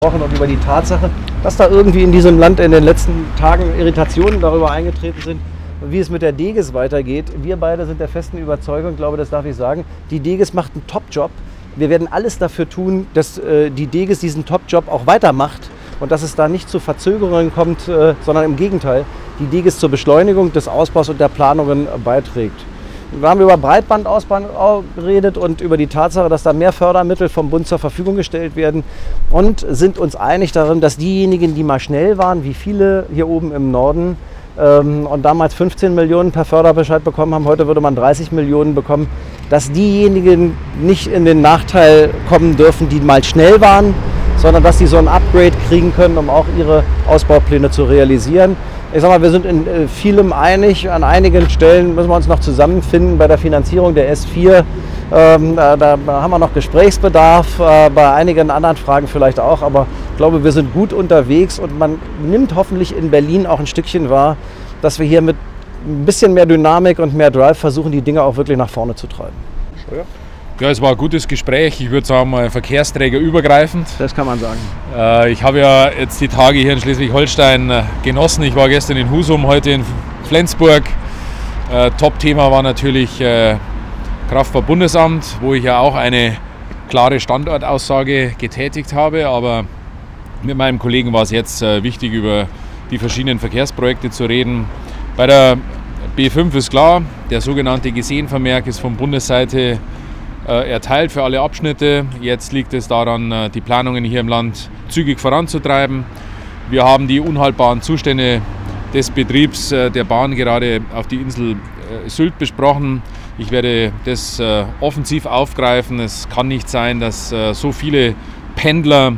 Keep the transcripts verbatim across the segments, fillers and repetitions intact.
Und über die Tatsache, dass da irgendwie in diesem Land in den letzten Tagen Irritationen darüber eingetreten sind, wie es mit der Deges weitergeht. Wir beide sind der festen Überzeugung, glaube, das darf ich sagen, die Deges macht einen Top-Job. Wir werden alles dafür tun, dass äh, die Deges diesen Top-Job auch weitermacht und dass es da nicht zu Verzögerungen kommt, äh, sondern im Gegenteil, die Deges zur Beschleunigung des Ausbaus und der Planungen äh, beiträgt. Wir haben über Breitbandausbau geredet und über die Tatsache, dass da mehr Fördermittel vom Bund zur Verfügung gestellt werden und sind uns einig darin, dass diejenigen, die mal schnell waren, wie viele hier oben im Norden ähm, und damals fünfzehn Millionen per Förderbescheid bekommen haben, heute würde man dreißig Millionen bekommen, dass diejenigen nicht in den Nachteil kommen dürfen, die mal schnell waren, sondern dass sie so ein Upgrade kriegen können, um auch ihre Ausbaupläne zu realisieren. Ich sag mal, wir sind in äh, vielem einig. An einigen Stellen müssen wir uns noch zusammenfinden bei der Finanzierung der S vier. Ähm, da, da haben wir noch Gesprächsbedarf, äh, bei einigen anderen Fragen vielleicht auch. Aber ich glaube, wir sind gut unterwegs und man nimmt hoffentlich in Berlin auch ein Stückchen wahr, dass wir hier mit ein bisschen mehr Dynamik und mehr Drive versuchen, die Dinge auch wirklich nach vorne zu treiben. Ja. Ja, es war ein gutes Gespräch. Ich würde sagen, mal verkehrsträgerübergreifend. Das kann man sagen. Äh, ich habe ja jetzt die Tage hier in Schleswig-Holstein äh, genossen. Ich war gestern in Husum, heute in Flensburg. Äh, Top-Thema war natürlich äh, Kraftfahrt-Bundesamt, wo ich ja auch eine klare Standortaussage getätigt habe. Aber mit meinem Kollegen war es jetzt äh, wichtig, über die verschiedenen Verkehrsprojekte zu reden. Bei der B fünf ist klar, der sogenannte Gesehenvermerk ist von Bundesseite erteilt für alle Abschnitte. Jetzt liegt es daran, die Planungen hier im Land zügig voranzutreiben. Wir haben die unhaltbaren Zustände des Betriebs der Bahn gerade auf die Insel Sylt besprochen. Ich werde das offensiv aufgreifen. Es kann nicht sein, dass so viele Pendler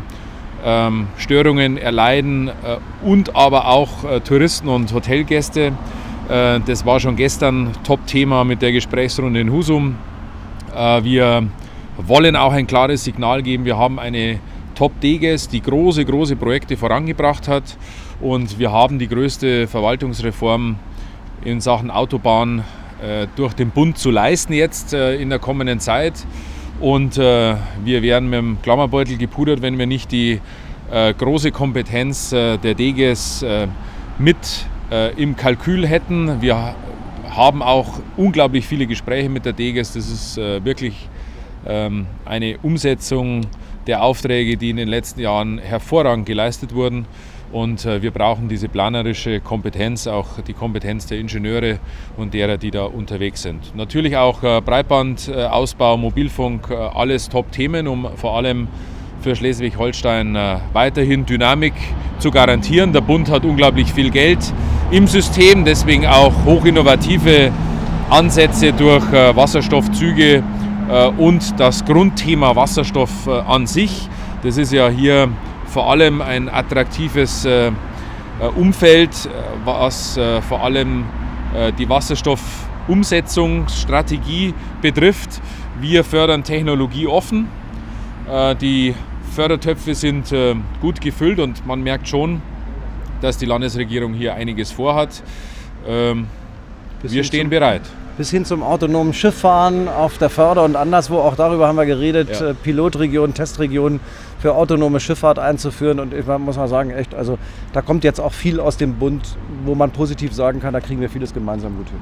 Störungen erleiden und aber auch Touristen und Hotelgäste. Das war schon gestern Top-Thema mit der Gesprächsrunde in Husum. Wir wollen auch ein klares Signal geben. Wir haben eine Top-Deges, die große, große Projekte vorangebracht hat. Und wir haben die größte Verwaltungsreform in Sachen Autobahn äh, durch den Bund zu leisten jetzt äh, in der kommenden Zeit. Und äh, wir werden mit dem Klammerbeutel gepudert, wenn wir nicht die äh, große Kompetenz äh, der Deges äh, mit äh, im Kalkül hätten. Wir haben auch unglaublich viele Gespräche mit der Deges. Das ist äh, wirklich ähm, eine Umsetzung der Aufträge, die in den letzten Jahren hervorragend geleistet wurden. Und äh, wir brauchen diese planerische Kompetenz, auch die Kompetenz der Ingenieure und derer, die da unterwegs sind. Natürlich auch äh, Breitbandausbau, Mobilfunk, äh, alles Top-Themen, um vor allem für Schleswig-Holstein äh, weiterhin Dynamik zu garantieren. Der Bund hat unglaublich viel Geld im System, deswegen auch hochinnovative Ansätze durch äh, Wasserstoffzüge äh, und das Grundthema Wasserstoff äh, an sich. Das ist ja hier vor allem ein attraktives äh, Umfeld, was äh, vor allem äh, die Wasserstoffumsetzungsstrategie betrifft. Wir fördern Technologie offen. Äh, die Fördertöpfe sind äh, gut gefüllt und man merkt schon, dass die Landesregierung hier einiges vorhat. Ähm, wir stehen bereit. Bis hin zum autonomen Schifffahren auf der Förder und anderswo, auch darüber haben wir geredet, ja. äh, Pilotregionen, Testregionen für autonome Schifffahrt einzuführen. Und ich muss mal sagen, echt, also da kommt jetzt auch viel aus dem Bund, wo man positiv sagen kann, da kriegen wir vieles gemeinsam gut hin.